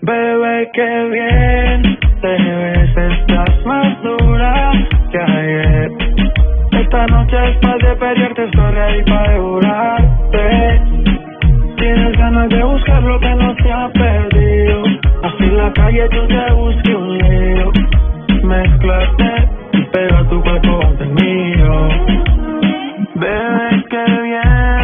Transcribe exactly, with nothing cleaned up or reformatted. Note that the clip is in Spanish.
Bebé, qué bien te ves, estás más dura que ayer. Esta noche es para de pelearte, estoy ready para devorarte. Tienes ganas de buscar lo que no se ha perdido. Así en la calle yo te busqué un lío. Mezclarte y pega tu cuerpo ante el mío. Bebé, qué bien